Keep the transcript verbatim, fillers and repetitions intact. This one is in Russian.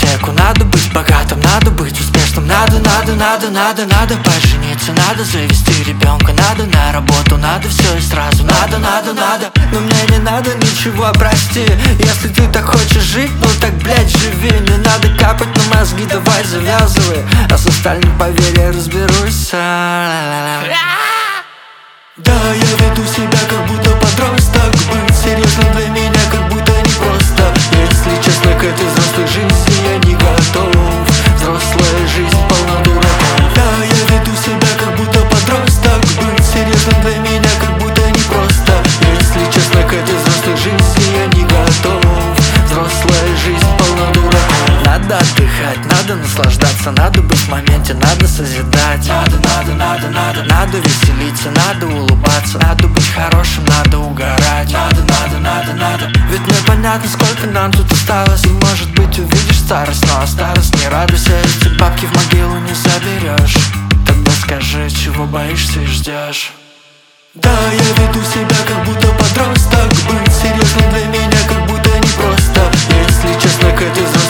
ипотеку. Надо быть богатым, надо быть успешным. Надо, надо, надо, надо, надо пожениться. Надо завести ребенка, надо на работу. Надо все и сразу, надо, надо, надо. Но мне не надо ничего, прости. Если ты так хочешь жить, ну так, блядь, живи. Не надо капать на мозги, давай завязывай. А с остальным, поверь, я разберусь. Да, я веду себя как будто подросток. Быть серьезным для меня как будто непросто. Если честно, к этой взрослой жизни я не готов. Взрослая жизнь полна дураков. Да, я веду себя как будто подросток. Быть серьезным для меня как будто непросто. Если честно, к этой взрослой жизни я не готов. Взрослая жизнь полна дураков. Надо отдыхать, надо наслаждаться. Надо быть в моменте, надо созидать. Надо, надо, надо, надо, надо веселиться, надо улыбаться. Надо быть хорошим, надо угорать. Надо, надо, надо, надо. Ведь непонятно, сколько нам тут осталось. И может быть увидишь старость, но старость не радуйся. Эти бабки в могилу не заберешь. Тогда скажи, чего боишься и ждешь. Да, я веду себя как будто подросток. Быть серьезным для меня как будто непросто. Если честно, к этой